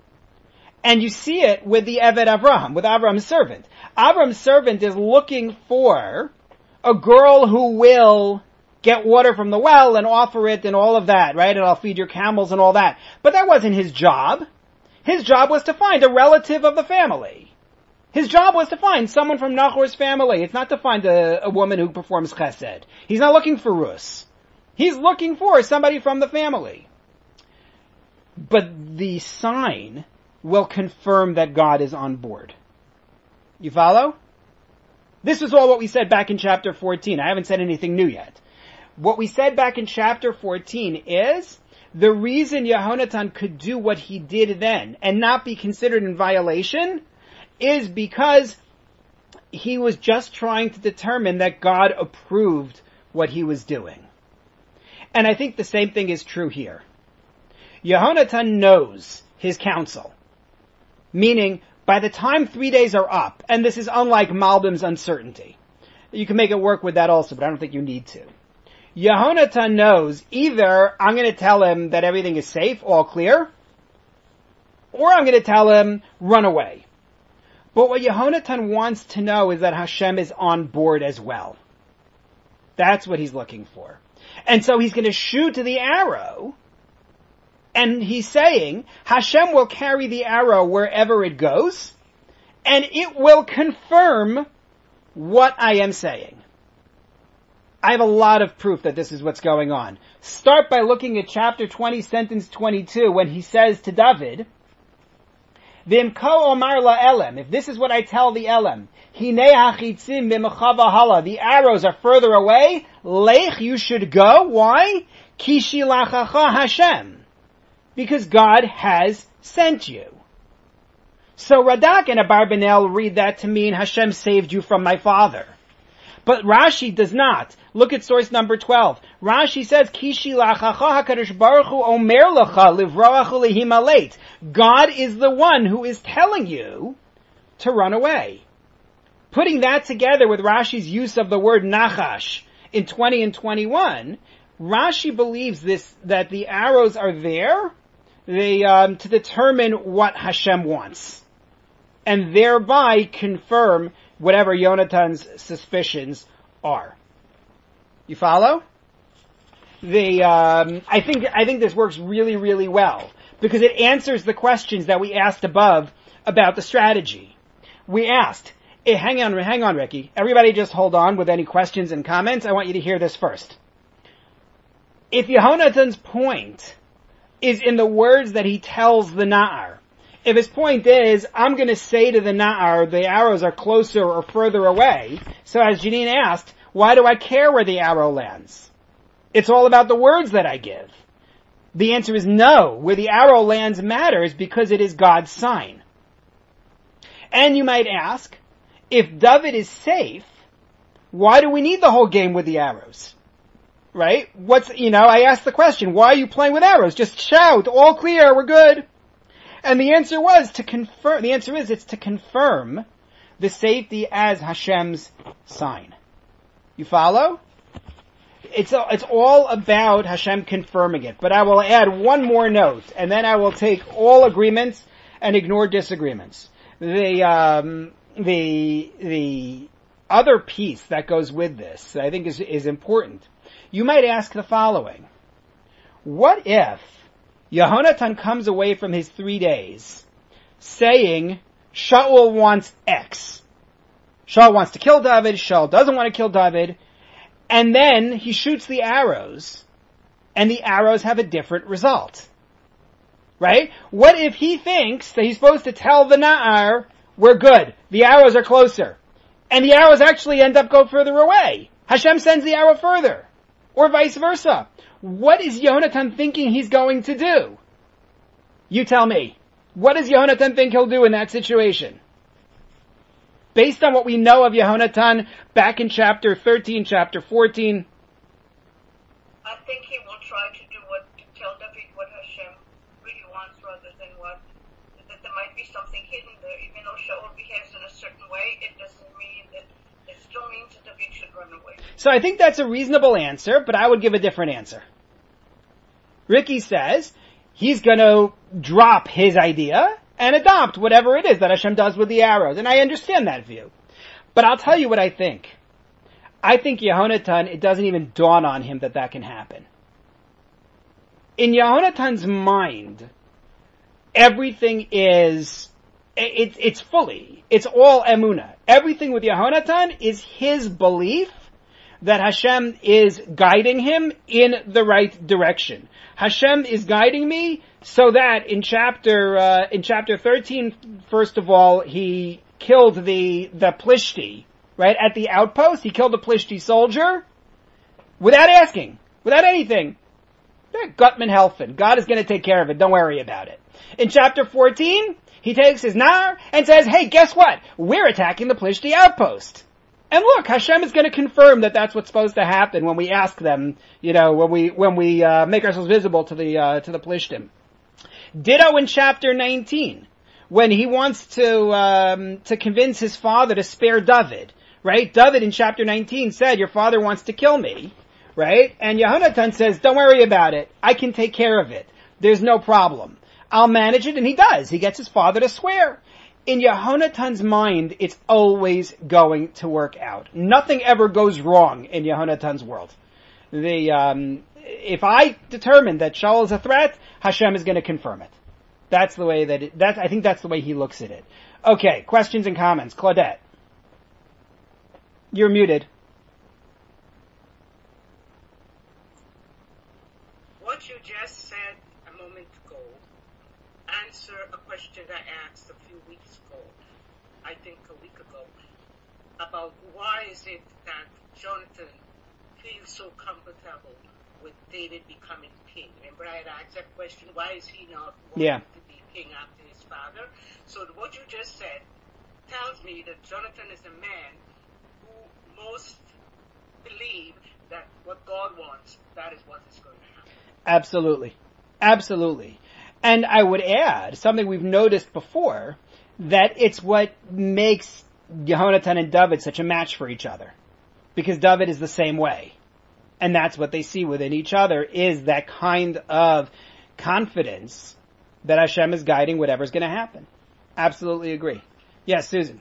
And you see it with the Eved Avraham, with Avraham's servant. Avraham's servant is looking for a girl who will get water from the well and offer it and all of that, right? And I'll feed your camels and all that. But that wasn't his job. His job was to find a relative of the family. His job was to find someone from Nahor's family. It's not to find a, a woman who performs chesed. He's not looking for Rus. He's looking for somebody from the family. But the sign will confirm that God is on board. You follow? This is all what we said back in chapter fourteen. I haven't said anything new yet. What we said back in chapter fourteen is the reason Yehonatan could do what he did then and not be considered in violation is because he was just trying to determine that God approved what he was doing. And I think the same thing is true here. Yehonatan knows his counsel. Meaning, by the time three days are up, and this is unlike Malbim's uncertainty. You can make it work with that also, but I don't think you need to. Yehonatan knows either I'm going to tell him that everything is safe, all clear, or I'm going to tell him, run away. But what Yehonatan wants to know is that Hashem is on board as well. That's what he's looking for. And so he's going to shoot the arrow, and he's saying, Hashem will carry the arrow wherever it goes, and it will confirm what I am saying. I have a lot of proof that this is what's going on. Start by looking at chapter twenty, sentence twenty-two, when he says to David, V'imko omar la'elem, if this is what I tell the Elem, Hinei hachitzim b'mechava hala, the arrows are further away, lech, you should go. Why? Ki shilachacha Hashem. Because God has sent you. So Radak and Abarbanel read that to mean Hashem saved you from my father. But Rashi does not. Look at source number twelve. Rashi says, Kishi lachacha HaKadosh Baruch Hu omer lecha livroach ulehimaleit. God is the one who is telling you to run away. Putting that together with Rashi's use of the word nachash in twenty and twenty-one, Rashi believes this, that the arrows are there they, um, to determine what Hashem wants, and thereby confirm whatever Yonatan's suspicions are. You follow? The, um, I think, I think this works really, really well, because it answers the questions that we asked above about the strategy. We asked, hey, hang on, hang on, Ricky. Everybody just hold on with any questions and comments. I want you to hear this first. If Yehonatan's point is in the words that he tells the Na'ar, if his point is, I'm going to say to the Na'ar, the arrows are closer or further away, so as Janine asked, why do I care where the arrow lands? It's all about the words that I give. The answer is no. Where the arrow lands matters because it is God's sign. And you might ask, if David is safe, why do we need the whole game with the arrows? Right? What's, you know, I asked the question, why are you playing with arrows? Just shout, all clear, we're good. And the answer was to confirm, the answer is it's to confirm the safety as Hashem's sign. You follow? It's, it's all about Hashem confirming it. But I will add one more note, and then I will take all agreements and ignore disagreements. The, um, the, the other piece that goes with this, I think is, is important. You might ask the following. What if Yehonatan comes away from his three days saying, Shaul wants X. Shaul wants to kill David, Shaul doesn't want to kill David, and then he shoots the arrows, and the arrows have a different result. Right? What if he thinks that he's supposed to tell the Na'ar, we're good, the arrows are closer, and the arrows actually end up go further away? Hashem sends the arrow further. Or vice versa. What is Yehonatan thinking he's going to do? You tell me. What does Yehonatan think he'll do in that situation? Based on what we know of Yehonatan back in chapter thirteen, chapter fourteen. I think he will try to do what, to tell David what Hashem really wants rather than what, that there might be something hidden there. Even though Shaul behaves in a certain way, it doesn't mean that, it still means that David should run away. So I think that's a reasonable answer, but I would give a different answer. Ricky says he's going to drop his idea and adopt whatever it is that Hashem does with the arrows. And I understand that view. But I'll tell you what I think. I think Yehonatan, it doesn't even dawn on him that that can happen. In Yehonatan's mind, everything is, it, it's fully, it's all emunah. Everything with Yehonatan is his belief that Hashem is guiding him in the right direction. Hashem is guiding me so that in chapter, uh, in chapter thirteen, first of all, he killed the, the Plishti, right, at the outpost. He killed the Plishti soldier without asking, without anything. Gutman Helfen. God is going to take care of it. Don't worry about it. In chapter fourteen, he takes his Nar and says, hey, guess what? We're attacking the Plishti outpost. And look, Hashem is going to confirm that that's what's supposed to happen when we ask them, you know, when we, when we, uh, make ourselves visible to the, uh, to the Plishtim. Ditto in chapter nineteen, when he wants to, um, to convince his father to spare David, right? David in chapter nineteen said, your father wants to kill me, right? And Yehonatan says, don't worry about it. I can take care of it. There's no problem. I'll manage it. And he does. He gets his father to swear. In Yehonatan's mind, it's always going to work out. Nothing ever goes wrong in Yehonatan's world. The, um, if I determine that Shaul is a threat, Hashem is going to confirm it. That's the way that it, that's, I think that's the way he looks at it. Okay, questions and comments. Claudette. You're muted. answer a question I asked a few weeks ago, I think a week ago, about why is it that Jonathan feels so comfortable with David becoming king? Remember I had asked that question, why is he not wanting Yeah. to be king after his father? So what you just said tells me that Jonathan is a man who most believe that what God wants, that is what is going to happen. Absolutely. Absolutely. And I would add, something we've noticed before, that it's what makes Yehonatan and David such a match for each other. Because David is the same way. And that's what they see within each other, is that kind of confidence that Hashem is guiding whatever's going to happen. Absolutely agree. Yes, Susan.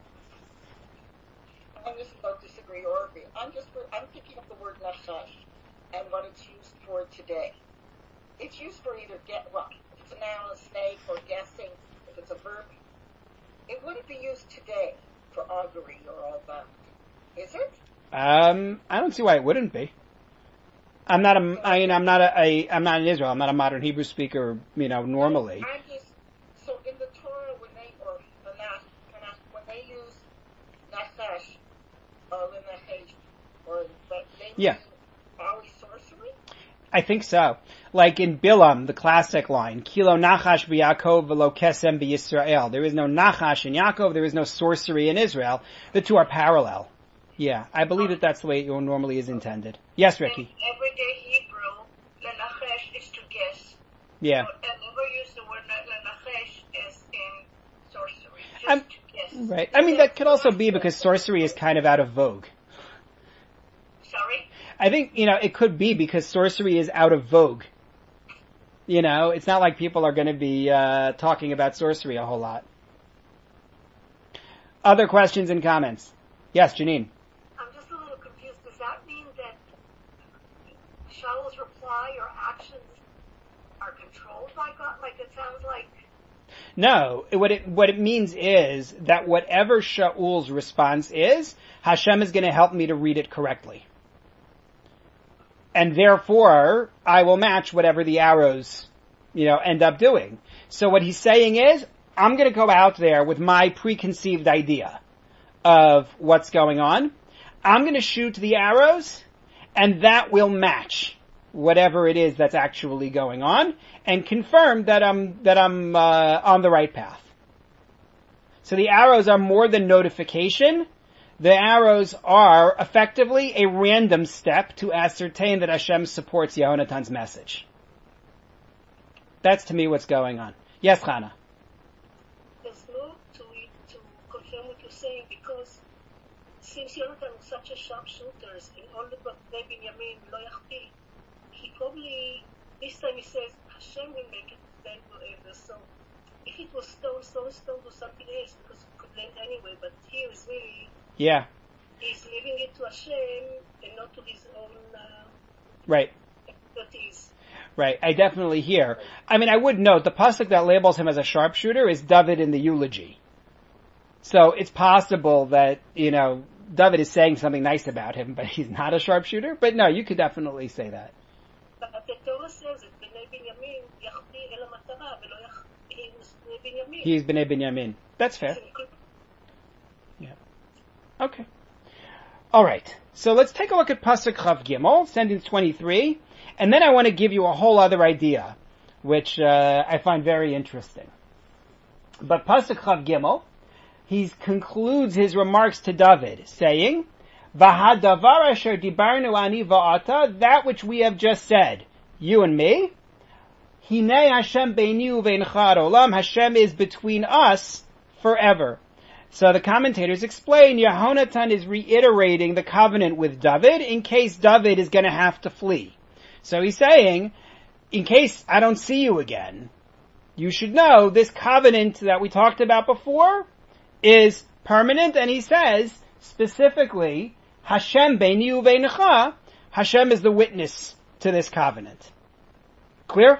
I'm just about to disagree or agree. I'm just, I'm thinking of the word nachash and what it's used for today. It's used for either get, well, if it's a noun, a snake, or guessing, if it's a verb. It wouldn't be used today for augury or all that. Is it? Um, I don't see why it wouldn't be. I'm not a, I mean, I'm not a, a, I'm not in Israel. I'm not a modern Hebrew speaker, you know, normally. I'm just, so in the Torah, when they, or the Nas, when they use nachash, or lenachesh, or, but they Yeah. use always sorcery? I think so. Like in Bilam, the classic line, Kilo Nachash b'Yakov v'lo kesem b'Yisrael. There is no Nachash in Yaakov, there is no sorcery in Israel. The two are parallel. Yeah, I believe that that's the way it normally is intended. Yes, Ricky? In everyday Hebrew, lenachesh is to guess. Yeah. So, and never use the word lenachesh as in sorcery. Just I'm, to guess. right. I mean, that could also be because sorcery is kind of out of vogue. Sorry? I think, you know, it could be because sorcery is out of vogue. You know, it's not like people are going to be uh, talking about sorcery a whole lot. Other questions and comments? Yes, Janine. I'm just a little confused. Does that mean that Shaul's reply or actions are controlled by God? Like it sounds like... No, what it what it means is that whatever Shaul's response is, Hashem is going to help me to read it correctly. And therefore, I will match whatever the arrows, you know, end up doing. So what he's saying is, I'm going to go out there with my preconceived idea of what's going on. I'm going to shoot the arrows, and that will match whatever it is that's actually going on, and confirm that I'm that I'm uh, on the right path. So the arrows are more than notification. The arrows are effectively a random step to ascertain that Hashem supports Yehonatan's message. That's to me what's going on. Yes, Chana. There's no to it to confirm what you're saying because since Yonatan was such a sharpshooter in all the Bnei Binyamin, lo yachti, he probably, this time he says, Hashem will make it land whatever. So if it was stone, stone, stone was something else because it could land anyway, but here is really... Yeah. He's leaving it to Hashem and not to his own uh, right. expertise. Right. I definitely hear. I mean, I would note the pasuk that labels him as a sharpshooter is David in the eulogy. So it's possible that, you know, David is saying something nice about him, but he's not a sharpshooter. But no, you could definitely say that. But the Torah says that Bnei Binyamin yachti el hamatara velo yach. He was Bnei Binyamin. He's Bnei Binyamin. That's fair. Yeah. Okay. All right. So let's take a look at Pasuk Chav Gimel, sentence twenty-three, and then I want to give you a whole other idea, which uh, I find very interesting. But Pasuk Chav Gimel, he concludes his remarks to David, saying, "V'hadavar asher dibarnu ani va'ata," that which we have just said, you and me, Hinei Hashem beini uve'incha ad olam, Hashem is between us forever. So the commentators explain Yehonatan is reiterating the covenant with David in case David is going to have to flee. So he's saying, in case I don't see you again, you should know this covenant that we talked about before is permanent, and he says specifically, Hashem beini uve'incha, Hashem is the witness to this covenant. Clear?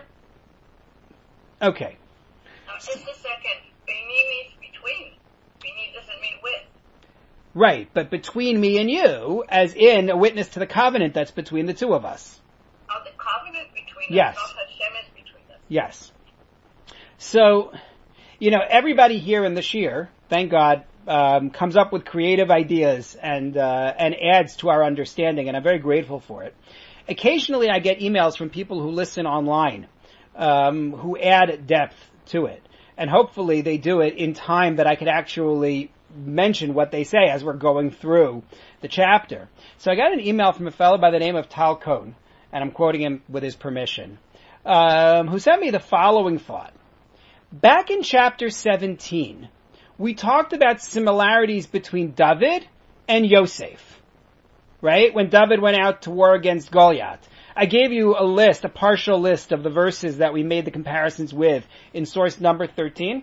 Okay. Now, just a second. Beini means between. Beini doesn't mean with. Right, but between me and you, as in a witness to the covenant that's between the two of us. Oh, the covenant between Yes. us, not Hashem is between us. Yes. So, you know, everybody here in the Shir, thank God, um, comes up with creative ideas and uh, and adds to our understanding, and I'm very grateful for it. Occasionally, I get emails from people who listen online, um, who add depth to it, and hopefully they do it in time that I could actually mention what they say as we're going through the chapter. So I got an email from a fellow by the name of Tal Cohn, and I'm quoting him with his permission, um, who sent me the following thought. Back in chapter seventeen, we talked about similarities between David and Yosef, right? When David went out to war against Goliath. I gave you a list, a partial list of the verses that we made the comparisons with in source number thirteen.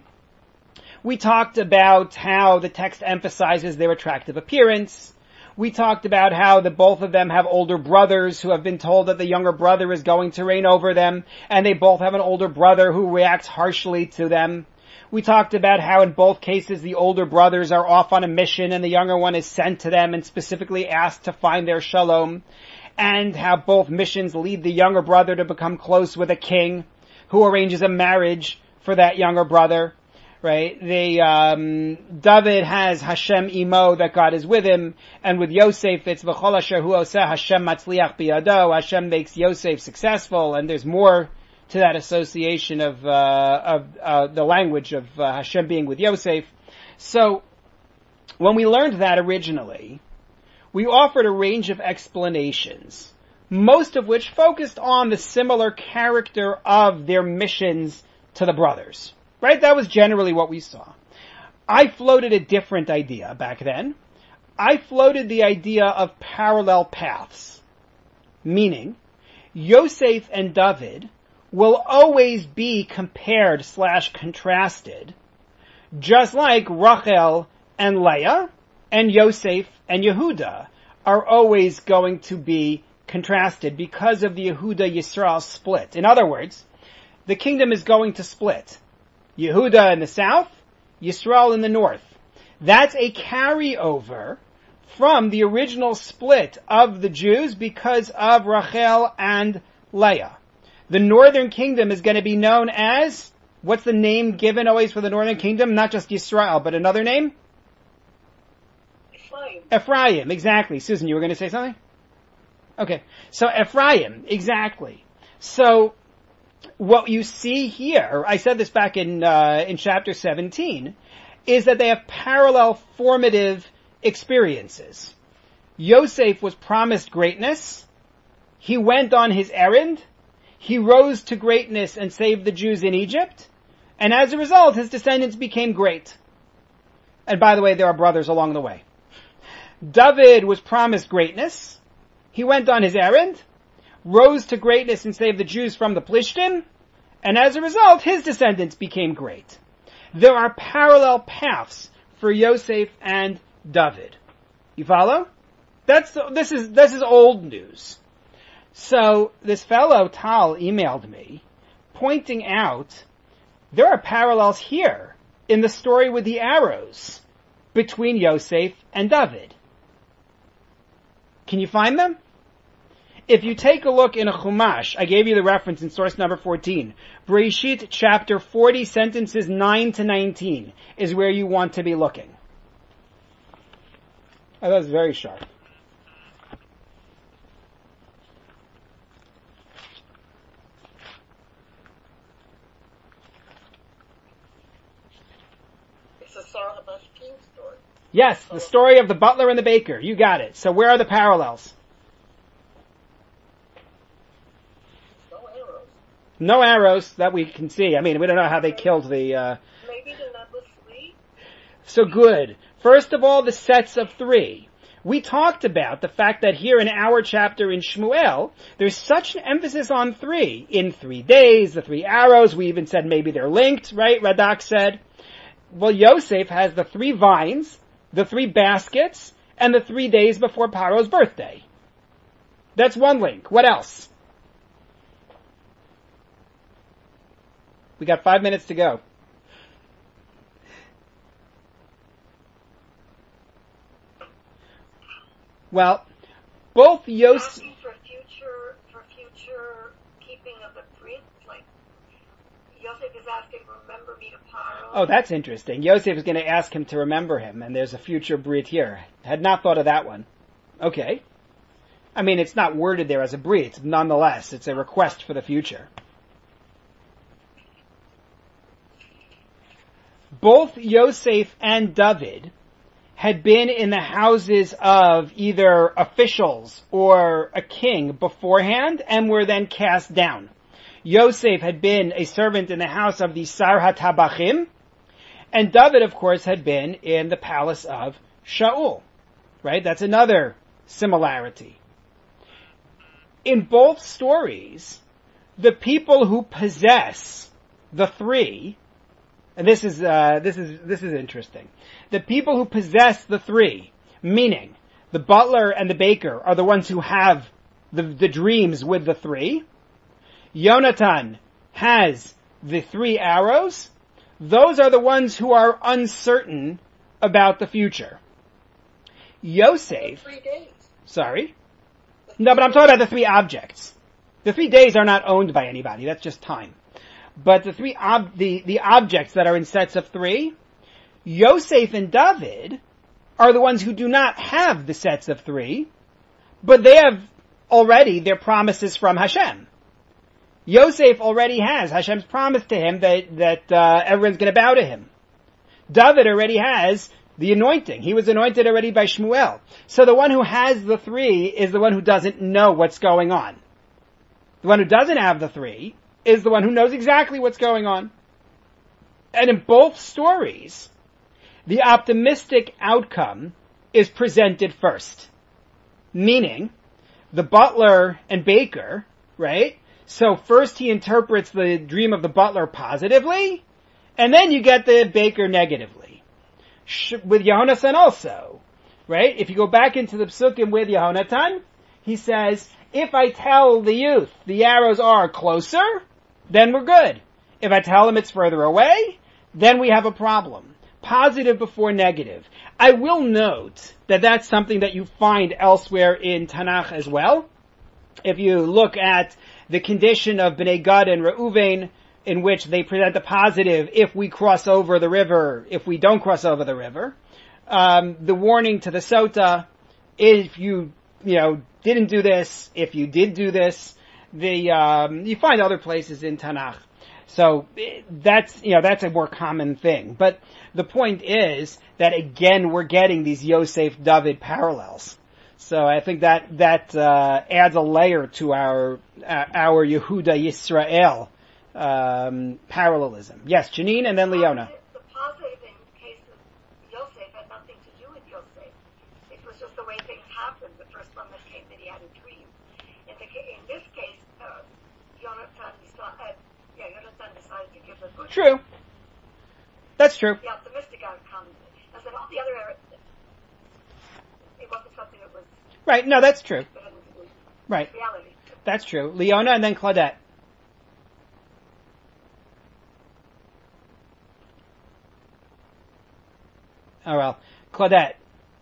We talked about how the text emphasizes their attractive appearance. We talked about how the both of them have older brothers who have been told that the younger brother is going to reign over them, and they both have an older brother who reacts harshly to them. We talked about how in both cases the older brothers are off on a mission and the younger one is sent to them and specifically asked to find their shalom, and how both missions lead the younger brother to become close with a king who arranges a marriage for that younger brother. Right? The, um, David has Hashem imo, that God is with him, and with Yosef it's v'chol asher hu oseh Hashem matzliach biyado, Hashem makes Yosef successful, and there's more to that association of, uh, of, uh, the language of uh, Hashem being with Yosef. So, when we learned that originally, we offered a range of explanations, most of which focused on the similar character of their missions to the brothers. Right? That was generally what we saw. I floated a different idea back then. I floated the idea of parallel paths. Meaning, Yosef and David will always be compared slash contrasted, just like Rachel and Leah and Yosef and Yehuda are always going to be contrasted because of the Yehuda-Yisrael split. In other words, the kingdom is going to split. Yehuda in the south, Yisrael in the north. That's a carryover from the original split of the Jews because of Rachel and Leah. The northern kingdom is going to be known as, what's the name given always for the northern kingdom? Not just Yisrael, but another name? Ephraim. Ephraim, exactly. Susan, you were going to say something? Okay. So Ephraim, exactly. So, what you see here, I said this back in uh, in chapter seventeen, is that they have parallel formative experiences. Yosef was promised greatness. He went on his errand. He rose to greatness and saved the Jews in Egypt. And as a result, his descendants became great. And by the way, there are brothers along the way. David was promised greatness. He went on his errand, rose to greatness and saved the Jews from the Plishtim, and as a result, his descendants became great. There are parallel paths for Yosef and David. You follow? That's, this is, this is old news. So, this fellow, Tal, emailed me, pointing out, there are parallels here in the story with the arrows between Yosef and David. Can you find them? If you take a look in a Chumash, I gave you the reference in source number fourteen. Bereshit chapter forty, sentences nine to nineteen is where you want to be looking. Oh, that was very sharp. It's a Sarah Bashkin story. Yes, the story of the butler and the baker. You got it. So where are the parallels? No arrows that we can see. I mean, we don't know how they killed the, uh... Maybe the number three? So good. First of all, the sets of three. We talked about the fact that here in our chapter in Shmuel, there's such an emphasis on three. In three days, the three arrows, we even said maybe they're linked, right? Radak said. Well, Yosef has the three vines, the three baskets, and the three days before Paro's birthday. That's one link. What else? We got five minutes to go. Well, both Yosef... Asking for future, for future keeping of the print, like Yosef is asking, remember me to Paro. Oh, that's interesting. Yosef is going to ask him to remember him, and there's a future brit here. Had not thought of that one. Okay. I mean, it's not worded there as a brit. Nonetheless, it's a request for the future. Both Yosef and David had been in the houses of either officials or a king beforehand and were then cast down. Yosef had been a servant in the house of the Sar HaTabachim, and David, of course, had been in the palace of Shaul. Right? That's another similarity. In both stories, the people who possess the three, and this is, uh, this is, this is interesting. The people who possess the three, meaning the butler and the baker are the ones who have the, the dreams with the three. Yonatan has the three arrows. Those are the ones who are uncertain about the future. Yosef, Three days. sorry. No, but I'm talking about the three objects. The three days are not owned by anybody. That's just time. But the three ob- the, the objects that are in sets of three, Yosef and David are the ones who do not have the sets of three, but they have already their promises from Hashem. Yosef already has Hashem's promise to him that, that, uh, everyone's gonna bow to him. David already has the anointing. He was anointed already by Shmuel. So the one who has the three is the one who doesn't know what's going on. The one who doesn't have the three is the one who knows exactly what's going on. And in both stories, the optimistic outcome is presented first. Meaning, the butler and baker, right? So first he interprets the dream of the butler positively, and then you get the baker negatively. With Yehonatan also, right? If you go back into the psukim with Yehonatan, he says, if I tell the youth the arrows are closer, then we're good. If I tell him it's further away, then we have a problem. Positive before negative. I will note that that's something that you find elsewhere in Tanakh as well. If you look at the condition of Bnei Gad and Reuven, in which they present a positive if we cross over the river, if we don't cross over the river. Um, the warning to the Sota, if you, you know, didn't do this, if you did do this, the, um, you find other places in Tanakh. So that's, you know, that's a more common thing. But the point is that again, we're getting these Yosef David parallels. So I think that, that, uh, adds a layer to our, uh, our Yehuda Yisrael Um, parallelism. Yes, Janine and then Leona. The positive in the case of Yosef had nothing to do with Yosef. It was just the way things happened. The first one that came that he had a dream. In, the, in this case, uh, Yonatan decided, uh, yeah, Yonatan decided to give the good. True. That's true. The optimistic outcome. As in all the other areas, it wasn't something that was. Right. No, that's true. Right. Reality. That's true. Leona and then Claudette. Oh well, Claudette.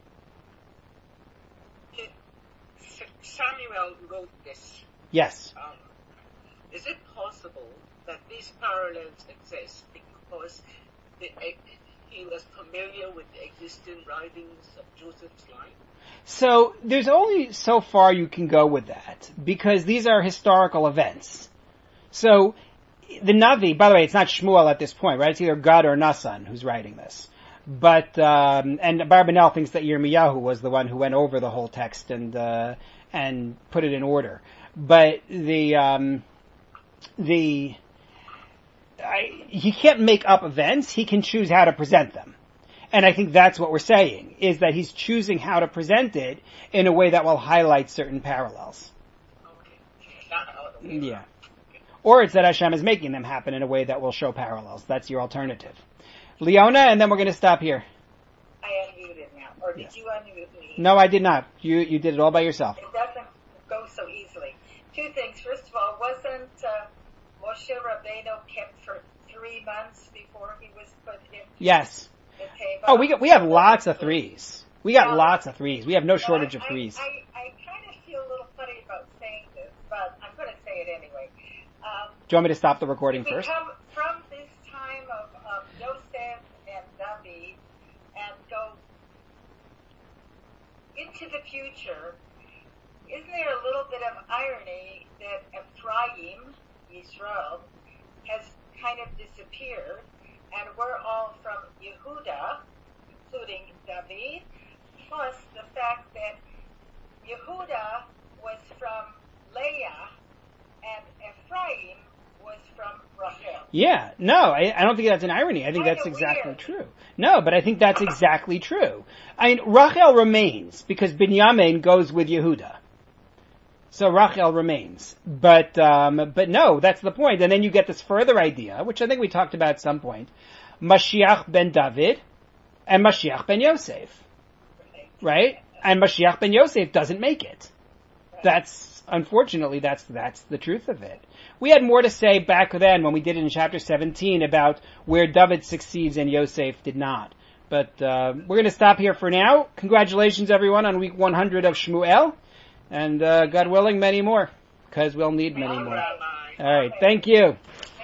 Samuel wrote this. Yes. Um, is it possible that these parallels exist because the, he was familiar with the existing writings of Joseph's life? So there's only so far you can go with that because these are historical events. So the Navi, by the way, it's not Shmuel at this point, right? It's either Gad or Nasan who's writing this. But, um, and Barbanel thinks that Yirmiyahu was the one who went over the whole text and, uh, and put it in order. But the, um, the, I, he can't make up events, he can choose how to present them. And I think that's what we're saying, is that he's choosing how to present it in a way that will highlight certain parallels. Okay. Yeah. Or it's that Hashem is making them happen in a way that will show parallels. That's your alternative. Leona, and then we're going to stop here. I unmuted now. Or did Yes. you unmute me? No, I did not. You you did it all by yourself. It doesn't go so easily. Two things. First of all, wasn't uh, Moshe Rabbeinu kept for three months before he was put in Yes. the table? Oh, we got, we have lots of threes. We got lots of threes. We have no shortage of I, threes. I, I, I kind of feel a little funny about saying this, but I'm going to say it anyway. Um, Do you want me to stop the recording we first? come from into the future, isn't there a little bit of irony that Ephraim, Yisrael, has kind of disappeared, and we're all from Yehuda, including David, plus the fact that Yehuda was from Leah and Ephraim was from Rachel. Yeah, no, I, I don't think that's an irony. I think Kinda that's exactly weird. true. No, but I think that's exactly true. I mean, Rachel remains because Binyamin goes with Yehuda. So Rachel remains. But, um, but no, that's the point. And then you get this further idea, which I think we talked about at some point. Mashiach ben David and Mashiach ben Yosef. Right? And Mashiach ben Yosef doesn't make it. That's, unfortunately, that's, that's the truth of it. We had more to say back then when we did it in chapter seventeen about where David succeeds and Yosef did not. But, uh, we're gonna stop here for now. Congratulations everyone on week one hundred of Shmuel. And, uh, God willing, many more. Because we'll need many more. Alright, thank you.